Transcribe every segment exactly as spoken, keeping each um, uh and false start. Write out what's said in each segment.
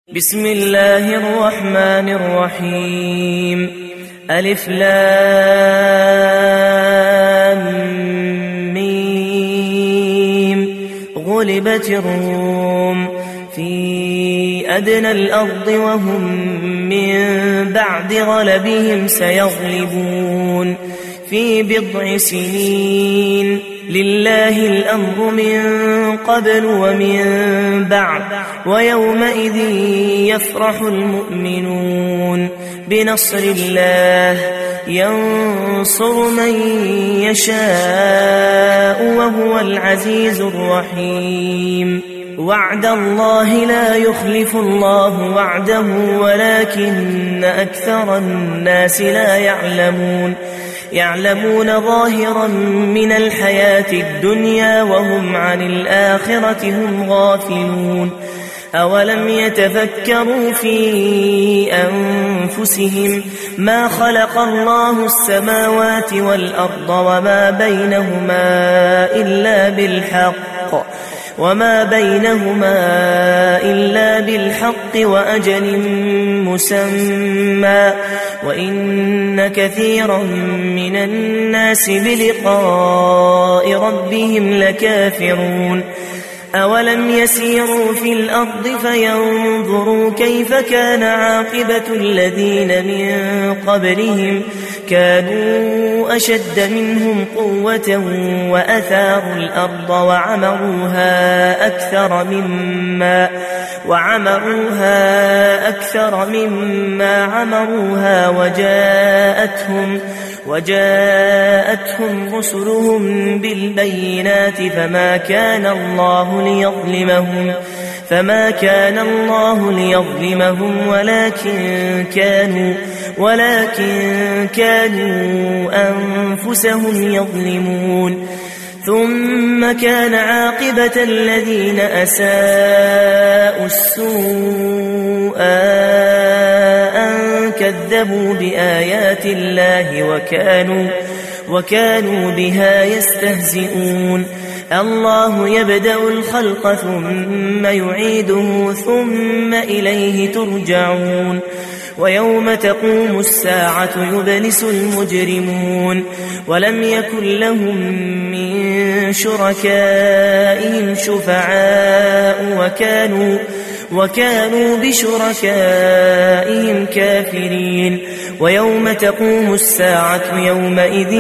بسم الله الرحمن الرحيم. ألف لام ميم. غلبت الروم في أدنى الأرض وهم من بعد غلبهم سيغلبون في بضع سنين. لله الأمر من قبل ومن بعد ويومئذ يفرح المؤمنون بنصر الله ينصر من يشاء وهو العزيز الرحيم. وعد الله لا يخلف الله وعده ولكن أكثر الناس لا يعلمون يعلمون ظاهرا من الحياة الدنيا وهم عن الآخرة هم غافلون. أولم يتفكروا في أنفسهم ما خلق الله السماوات والأرض وما بينهما إلا بالحق وما بينهما إلا بالحق وأجل مسمى وإن كثيرا من الناس بلقاء ربهم لكافرون. أولم يسيروا في الأرض فينظروا كيف كان عاقبة الذين من قبلهم كانوا أشد منهم قوة وأثاروا الأرض وعمروها أكثر مما وعمروها أكثر مما عمروها وجاءتهم وجاءتهم رسلهم بالبينات فما كان الله ليظلمهم فما كان الله ليظلمهم ولكن كانوا ولكن كانوا أنفسهم يظلمون. ثم كان عاقبة الذين أساءوا السوء أن كذبوا بآيات الله وكانوا وكانوا بها يستهزئون. الله يبدأ الخلق ثم يعيده ثم إليه ترجعون. ويوم تقوم الساعة يبلس المجرمون ولم يكن لهم من شركائهم شفعاء وكانوا وكانوا بشركائهم كافرين. ويوم تقوم الساعة يومئذ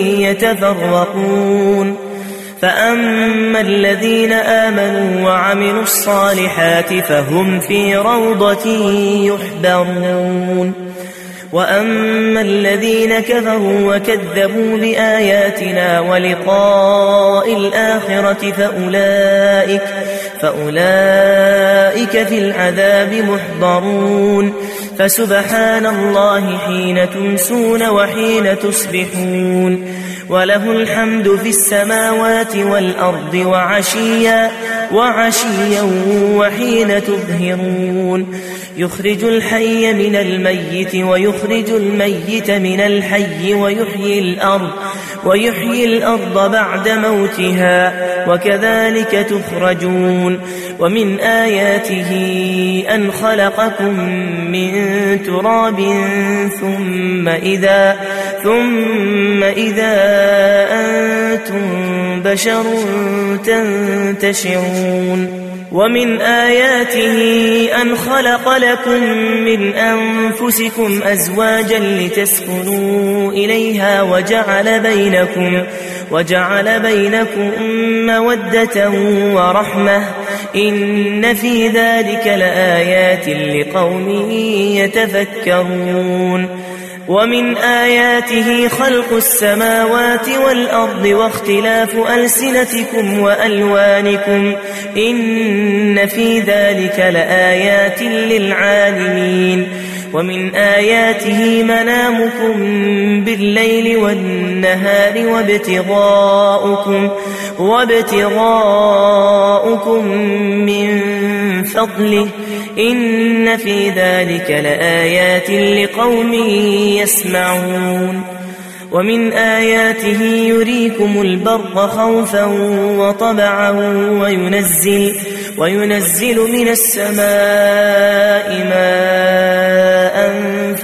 يتفرقون فأما الذين آمنوا وعملوا الصالحات فهم في روضة يحبرون وأما الذين كفروا وكذبوا بآياتنا ولقاء الآخرة فأولئك فأولئك في العذاب محضرون. فسبحان الله حين تمسون وحين تصبحون وله الحمد في السماوات والأرض وعشيا وعشيا وحين تظهرون. يخرج الحي من الميت ويخرج الميت من الحي ويحيي الأرض ويحيي الأرض بعد موتها وكذلك تخرجون. ومن آياته أن خلقكم من تراب ثم إذا ثم إذا أنتم بشر تنتشرون. ومن آياته أن خلق لكم من أنفسكم أزواجا لتسكنوا إليها وجعل بينكم وجعل بينكم مودة ورحمة إن في ذلك لآيات لقوم يتفكرون. ومن آياته خلق السماوات والأرض واختلاف ألسنتكم وألوانكم إن في ذلك لآيات للعالمين. ومن آياته منامكم بالليل والنهار وابتغاؤكم وابتغاؤكم من فضله إن في ذلك لآيات لقوم يسمعون. ومن آياته يريكم البرق خوفا وطمعا وينزل, وينزل من السماء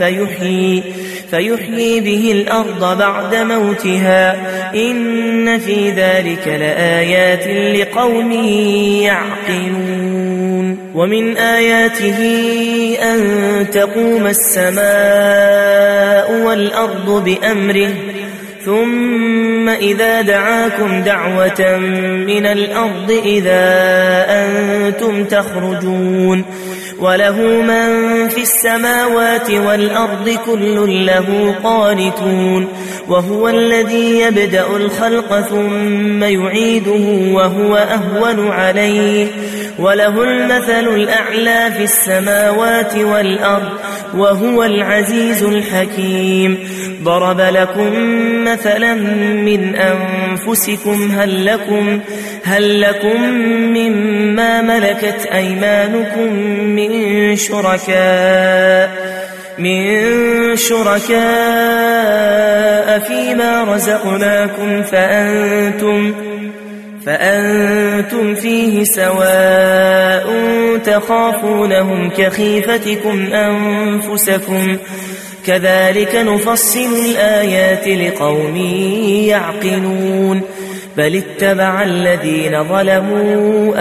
فيحيي, فيحيي به الأرض بعد موتها إن في ذلك لآيات لقوم يعقلون. ومن آياته أن تقوم السماء والأرض بأمره ثم إذا دعاكم دعوة من الأرض إذا أنتم تخرجون وله من في السماوات والأرض كل له قانتون وهو الذي يبدأ الخلق ثم يعيده وهو أهون عليه وله المثل الأعلى في السماوات والأرض وهو العزيز الحكيم. ضرب لكم مثلا من أنفسكم هل لكم, هل لكم مما ملكت أيمانكم من شركاء من شركاء فيما رزقناكم فأنتم فأنتم فيه سواء تخافونهم كخيفتكم أنفسكم كذلك نفصل الآيات لقوم يعقلون. بل اتبع الذين ظلموا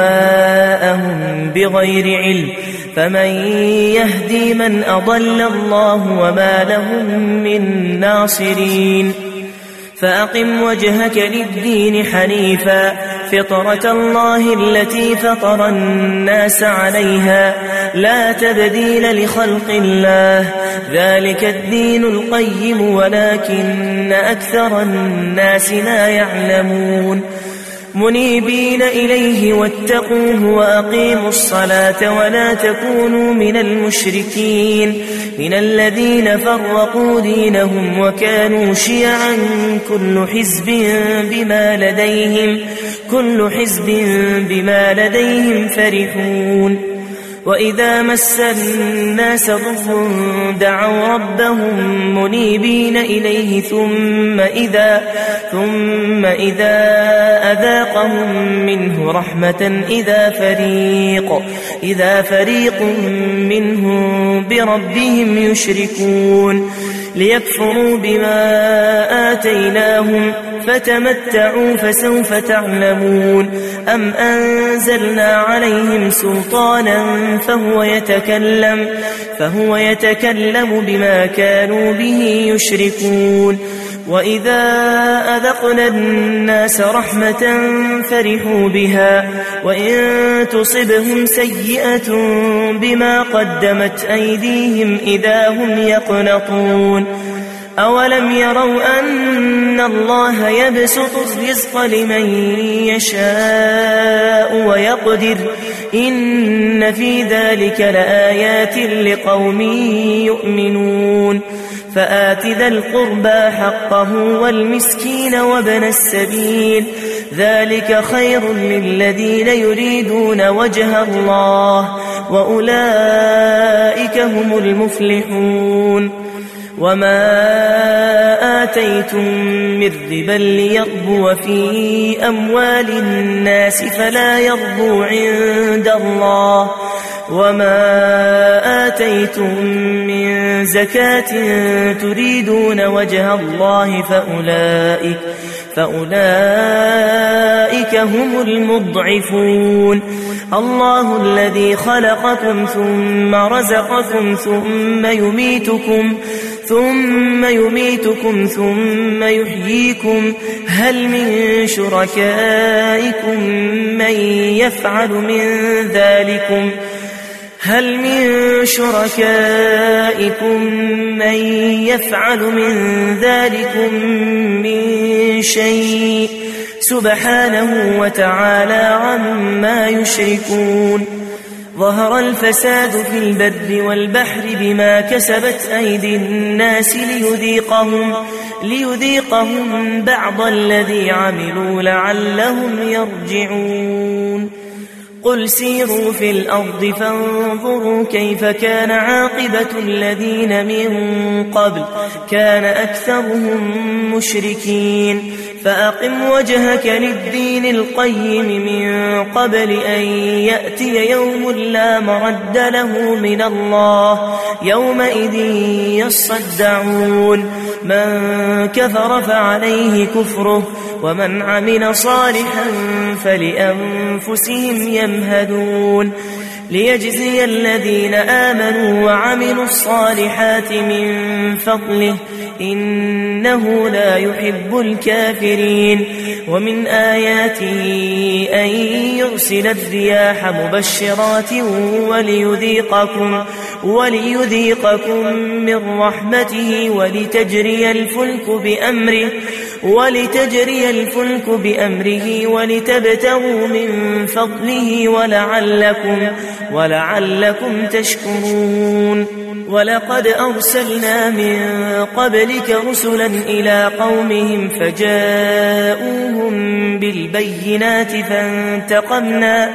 أهواءهم بغير علم فمن يهدي من أضل الله وما لهم من ناصرين. فأقم وجهك للدين حنيفا فطرة الله التي فطر الناس عليها لا تبديل لخلق الله ذلك الدين القيم ولكن أكثر الناس لا يعلمون. منيبين إليه واتقوه وأقيموا الصلاة ولا تكونوا من المشركين من الذين فرقوا دينهم وكانوا شيعا كل حزب بما لديهم كل حزب بما لديهم فرحون. وإذا مس الناس ضر دعوا ربهم منيبين إليه ثم إذا, ثم إذا أذاقهم منه رحمة إذا فريق, إذا فريق منهم بربهم يشركون ليكفروا بما آتيناهم فتمتعوا فسوف تعلمون. أم أنزلنا عليهم سلطانا فهو يتكلم, فهو يتكلم بما كانوا به يشركون. وإذا أذقنا الناس رحمة فرحوا بها وإن تصبهم سيئة بما قدمت أيديهم إذا هم يقنطون. أولم يروا أن الله يبسط الرزق لمن يشاء ويقدر إن في ذلك لآيات لقوم يؤمنون. فآت ذا القربى حقه والمسكين وابن السبيل ذلك خير للذين يريدون وجه الله وأولئك هم المفلحون. وما آتيتم من ربا ليربو في أموال الناس فلا يربو عند الله وما آتيتم من زكاة تريدون وجه الله فأولئك, فأولئك هم المضعفون. الله الذي خلقكم ثم رزقكم ثم يميتكم ثم يميتكم ثم يحييكم هل من شركائكم من يفعل من ذلكم هل من شركائكم من يفعل من ذلكم من شيء سبحانه وتعالى عما يشركون. ظهر الفساد في البر والبحر بما كسبت أيدي الناس ليذيقهم, ليذيقهم بعض الذي عملوا لعلهم يرجعون. قل سيروا في الأرض فانظروا كيف كان عاقبة الذين من قبل كان أكثرهم مشركين فأقم وجهك للدين القيم من قبل أن يأتي يوم لا مرد له من الله يومئذ يصدعون من كفر فعليه كفره ومن عمل صالحا فلأنفسهم يمهدون ليجزي الذين آمنوا وعملوا الصالحات من فضله إنه لا يحب الكافرين ومن آياته أن يرسل الرياح مبشرات وليذيقكم, وليذيقكم من رحمته ولتجري الفلك بأمره ولتجري الفلك بأمره ولتبتغوا من فضله ولعلكم, ولعلكم تشكرون ولقد أرسلنا من قبلك رسلا إلى قومهم فجاءوهم بالبينات فانتقمنا,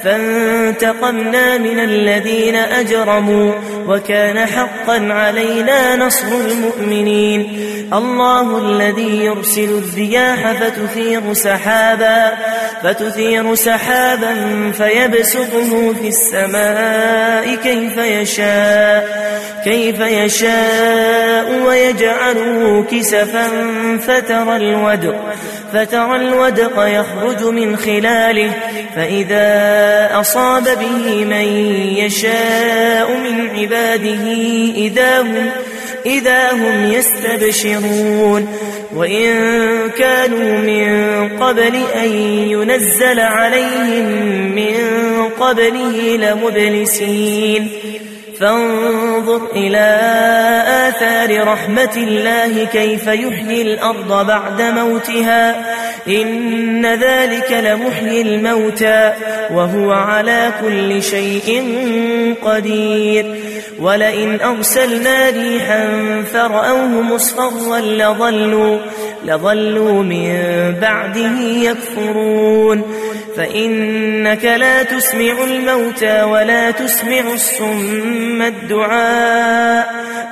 فانتقمنا من الذين أجرموا وكان حقا علينا نصر المؤمنين الله الذي يرسل الرياح فتثير سحابا, فتثير سحابا فيبسطه في السماء كيف يشاء كيف يشاء ويجعله كسفا فترى الودق, فترى الودق يخرج من خلاله فإذا أصاب به من يشاء من عباده إذا هم, إذا هم يستبشرون وإن كانوا من قبل أن ينزل عليهم من قبله لمبلسين فانظر إلى آثار رحمة الله كيف يحيي الأرض بعد موتها إن ذلك لمحيي الموتى وهو على كل شيء قدير ولئن أرسلنا ريحا فرأوه مصفرا لظلوا, لظلوا من بعده يكفرون فإنك لا تسمع الموتى ولا تسمع الصم الدعاء,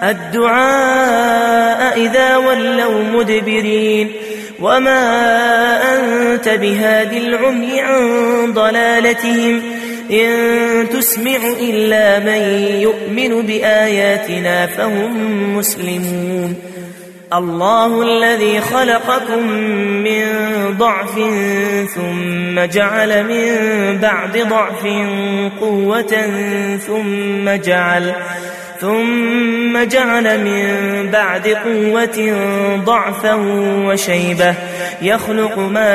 الدعاء إذا ولوا مدبرين وما أنت بهادي العمي عن ضلالتهم إن تسمع إلا من يؤمن بآياتنا فهم مسلمون الله الذي خلقكم من ضعف ثم جعل من بعد ضعف قوة ثم جعل ثم جعل من بعد قوة ضعفا وشيبة يخلق ما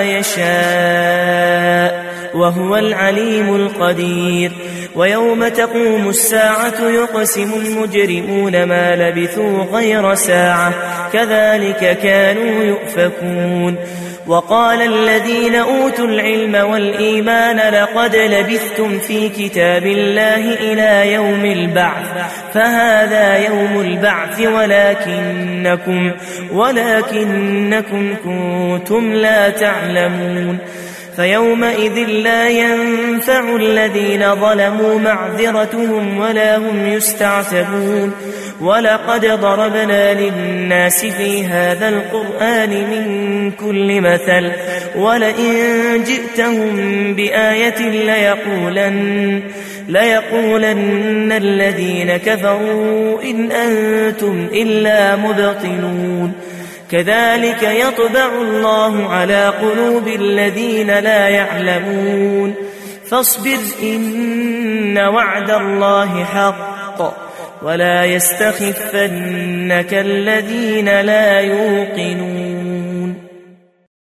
يشاء وهو العليم القدير ويوم تقوم الساعة يقسم المجرمون ما لبثوا غير ساعة كذلك كانوا يؤفكون وقال الذين أوتوا العلم والإيمان لقد لبثتم في كتاب الله إلى يوم البعث فهذا يوم البعث ولكنكم, ولكنكم كنتم لا تعلمون فيومئذ لا ينفع الذين ظلموا معذرتهم ولا هم يستعتبون ولقد ضربنا للناس في هذا القرآن من كل مثل ولئن جئتهم بآية ليقولن, ليقولن الذين كفروا إن أنتم إلا مبطلون كذلك يطبع الله على قلوب الذين لا يعلمون فاصبر إن وعد الله حق ولا يستخفنك الذين لا يوقنون